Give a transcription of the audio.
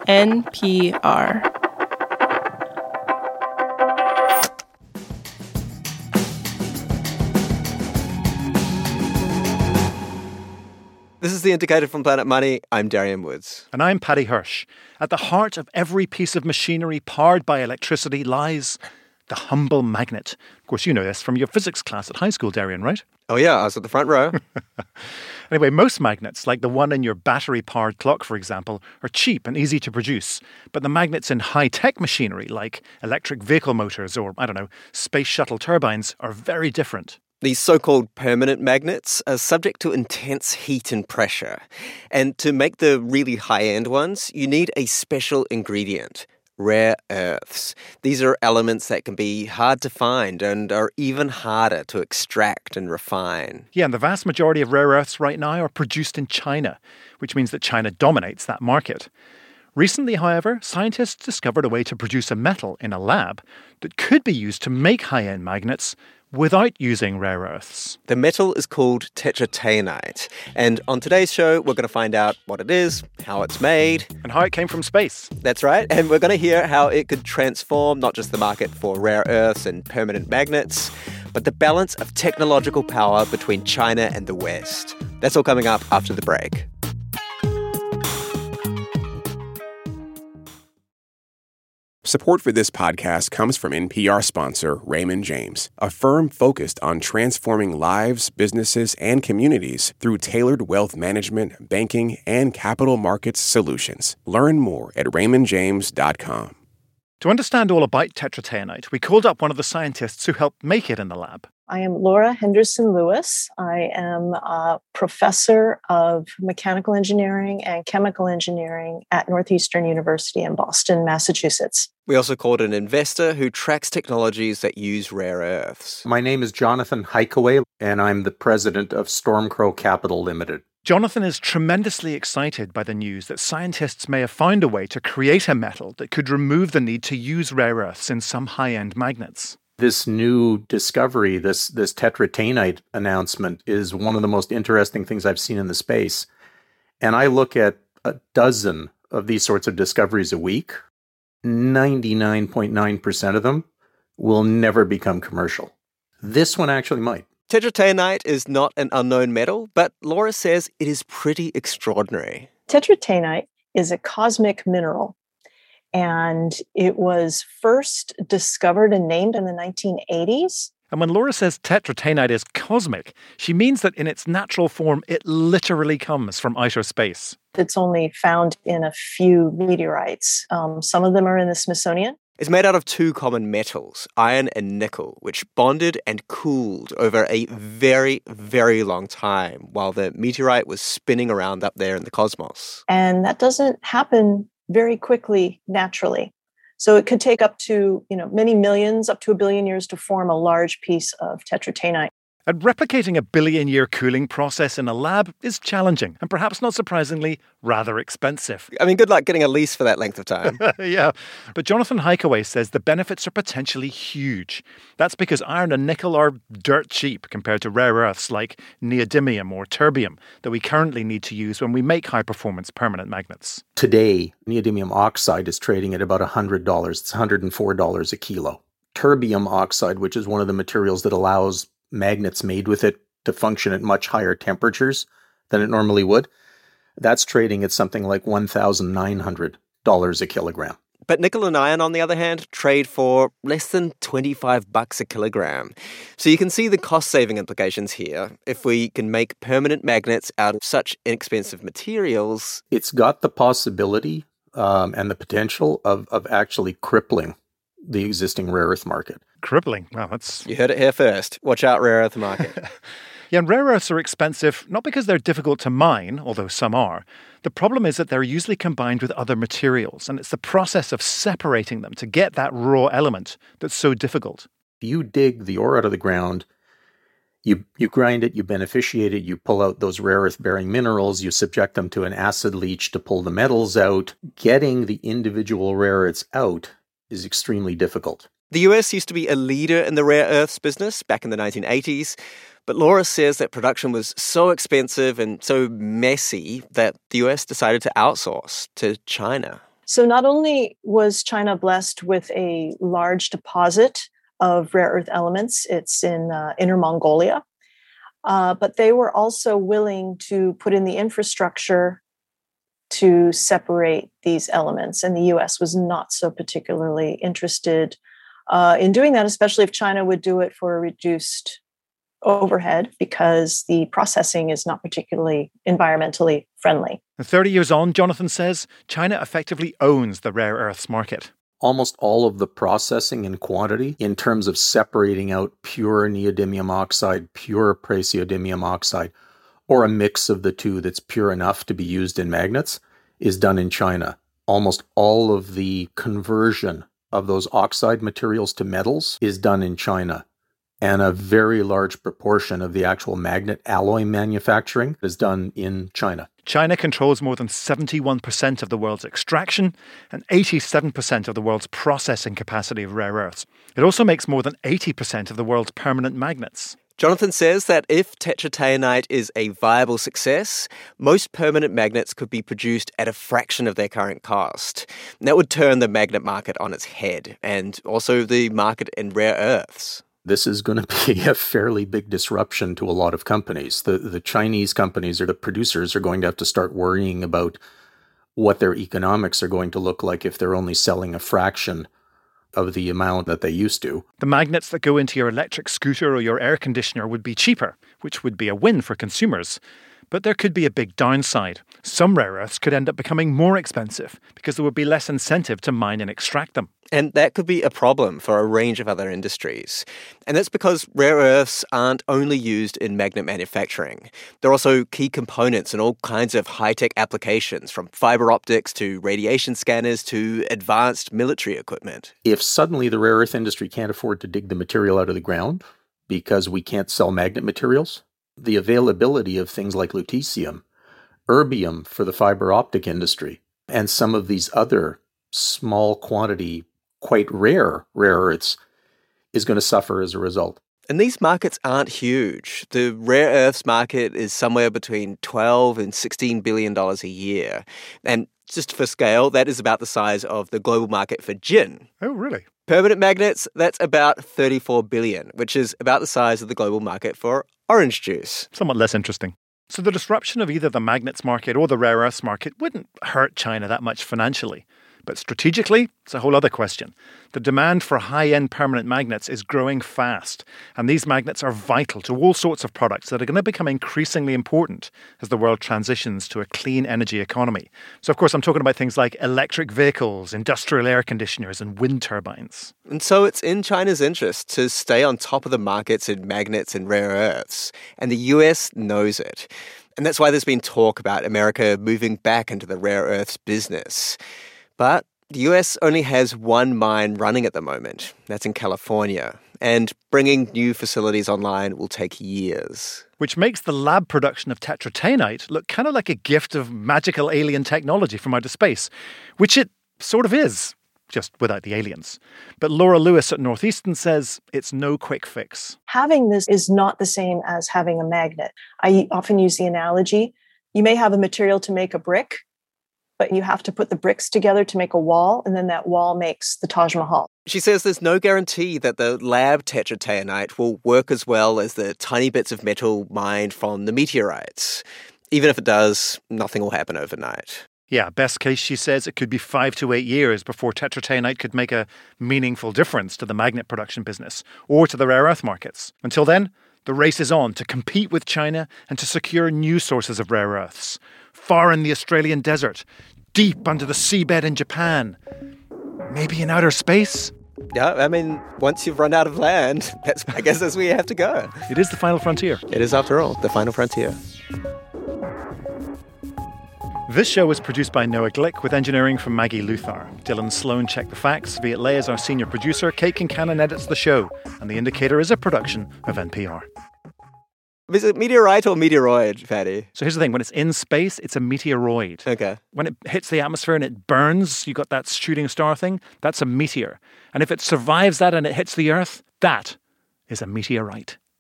NPR. This is The Indicator from Planet Money. I'm Darian Woods. And I'm Paddy Hirsch. At the heart of every piece of machinery powered by electricity lies the humble magnet. Of course, you know this from your physics class at high school, Darian, right? Oh, yeah, I was at the front row. Anyway, most magnets, like the one in your battery-powered clock, for example, are cheap and easy to produce. But the magnets in high-tech machinery, like electric vehicle motors or, space shuttle turbines, are very different. These so-called permanent magnets are subject to intense heat and pressure. And to make the really high-end ones, you need a special ingredient, rare earths. These are elements that can be hard to find and are even harder to extract and refine. Yeah, and the vast majority of rare earths right now are produced in China, which means that China dominates that market. Recently, however, scientists discovered a way to produce a metal in a lab that could be used to make high-end magnets without using rare earths. The metal is called tetrataenite. And on today's show, we're going to find out what it is, how it's made. And how it came from space. That's right. And we're going to hear how it could transform not just the market for rare earths and permanent magnets, but the balance of technological power between China and the West. That's all coming up after the break. Support for this podcast comes from NPR sponsor Raymond James, a firm focused on transforming lives, businesses, and communities through tailored wealth management, banking, and capital markets solutions. Learn more at raymondjames.com. To understand all about tetrataenite, we called up one of the scientists who helped make it in the lab. I am Laura Henderson-Lewis. I am a professor of mechanical engineering and chemical engineering at Northeastern University in Boston, Massachusetts. We also called an investor who tracks technologies that use rare earths. My name is Jonathan Hikaway, and I'm the president of Stormcrow Capital Limited. Jonathan is tremendously excited by the news that scientists may have found a way to create a metal that could remove the need to use rare earths in some high-end magnets. This new discovery, this tetrataenite announcement, is one of the most interesting things I've seen in the space. And I look at a dozen of these sorts of discoveries a week. 99.9% of them will never become commercial. This one actually might. Tetrataenite is not an unknown metal, but Laura says it is pretty extraordinary. Tetrataenite is a cosmic mineral, and it was first discovered and named in the 1980s. And when Laura says tetrataenite is cosmic, she means that in its natural form, it literally comes from outer space. It's only found in a few meteorites. Some of them are in the Smithsonian. It's made out of two common metals, iron and nickel, which bonded and cooled over a very, very long time while the meteorite was spinning around up there in the cosmos. And that doesn't happen very quickly naturally. So it could take up to, many millions, up to 1 billion years to form a large piece of tetrataenite. And replicating a billion-year cooling process in a lab is challenging and perhaps not surprisingly, rather expensive. I mean, good luck getting a lease for that length of time. Yeah, but Jonathan Hikaway says the benefits are potentially huge. That's because iron and nickel are dirt cheap compared to rare earths like neodymium or terbium that we currently need to use when we make high-performance permanent magnets. Today, neodymium oxide is trading at about $100. It's $104 a kilo. Terbium oxide, which is one of the materials that allows magnets made with it to function at much higher temperatures than it normally would, that's trading at something like $1,900 a kilogram. But nickel and iron, on the other hand, trade for less than $25 a kilogram. So you can see the cost-saving implications here. If we can make permanent magnets out of such inexpensive materials, it's got the possibility and the potential of actually crippling the existing rare earth market. Crippling. Wow, that's... You heard it here first. Watch out, rare earth market. Yeah, and rare earths are expensive, not because they're difficult to mine, although some are. The problem is that they're usually combined with other materials, and it's the process of separating them to get that raw element that's so difficult. You dig the ore out of the ground, you grind it, you beneficiate it, you pull out those rare earth-bearing minerals, you subject them to an acid leach to pull the metals out. Getting the individual rare earths out is extremely difficult. The US used to be a leader in the rare earths business back in the 1980s, but Laura says that production was so expensive and so messy that the US decided to outsource to China. So not only was China blessed with a large deposit of rare earth elements, it's in Inner Mongolia, but they were also willing to put in the infrastructure to separate these elements. And the US was not so particularly interested in doing that, especially if China would do it for a reduced overhead, because the processing is not particularly environmentally friendly. And 30 years on, Jonathan says, China effectively owns the rare earths market. Almost all of the processing and quantity in terms of separating out pure neodymium oxide, pure praseodymium oxide, or a mix of the two that's pure enough to be used in magnets is done in China. Almost all of the conversion of those oxide materials to metals is done in China. And a very large proportion of the actual magnet alloy manufacturing is done in China. China controls more than 71% of the world's extraction and 87% of the world's processing capacity of rare earths. It also makes more than 80% of the world's permanent magnets. Jonathan says that if tetrataennite is a viable success, most permanent magnets could be produced at a fraction of their current cost. And that would turn the magnet market on its head, and also the market in rare earths. This is going to be a fairly big disruption to a lot of companies. The Chinese companies or the producers are going to have to start worrying about what their economics are going to look like if they're only selling a fraction of the amount that they used to. The magnets that go into your electric scooter or your air conditioner would be cheaper, which would be a win for consumers. But there could be a big downside. Some rare earths could end up becoming more expensive because there would be less incentive to mine and extract them. And that could be a problem for a range of other industries. And that's because rare earths aren't only used in magnet manufacturing. They're also key components in all kinds of high-tech applications, from fiber optics to radiation scanners to advanced military equipment. If suddenly the rare earth industry can't afford to dig the material out of the ground because we can't sell magnet materials, the availability of things like lutetium, erbium for the fiber optic industry, and some of these other small quantity, quite rare earths is going to suffer as a result. And these markets aren't huge. The rare earths market is somewhere between $12 and $16 billion a year. And just for scale, that is about the size of the global market for gin. Oh, really? Permanent magnets, that's about $34 billion, which is about the size of the global market for orange juice. Somewhat less interesting. So the disruption of either the magnets market or the rare earths market wouldn't hurt China that much financially. But strategically, it's a whole other question. The demand for high-end permanent magnets is growing fast, and these magnets are vital to all sorts of products that are going to become increasingly important as the world transitions to a clean energy economy. So, of course, I'm talking about things like electric vehicles, industrial air conditioners, and wind turbines. And so it's in China's interest to stay on top of the markets in magnets and rare earths, and the US knows it. And that's why there's been talk about America moving back into the rare earths business. But the US only has one mine running at the moment. That's in California. And bringing new facilities online will take years. Which makes the lab production of tetrataennite look kind of like a gift of magical alien technology from outer space, which it sort of is, just without the aliens. But Laura Lewis at Northeastern says it's no quick fix. Having this is not the same as having a magnet. I often use the analogy, you may have a material to make a brick, but you have to put the bricks together to make a wall, and then that wall makes the Taj Mahal. She says there's no guarantee that the lab tetrataennite will work as well as the tiny bits of metal mined from the meteorites. Even if it does, nothing will happen overnight. Yeah, best case, she says, it could be 5 to 8 years before tetrataennite could make a meaningful difference to the magnet production business or to the rare earth markets. Until then, the race is on to compete with China and to secure new sources of rare earths. Far in the Australian desert, deep under the seabed in Japan, maybe in outer space. Yeah, I mean, once you've run out of land, I guess that's where you have to go. It is the final frontier. It is, after all, the final frontier. This show was produced by Noah Glick with engineering from Maggie Luthar. Dylan Sloan checked the facts. Viet Le is our senior producer. Kate Kincannon edits the show. And The Indicator is a production of NPR. Is it meteorite or meteoroid, Paddy? So here's the thing. When it's in space, it's a meteoroid. Okay. When it hits the atmosphere and it burns, you got that shooting star thing, that's a meteor. And if it survives that and it hits the Earth, that is a meteorite.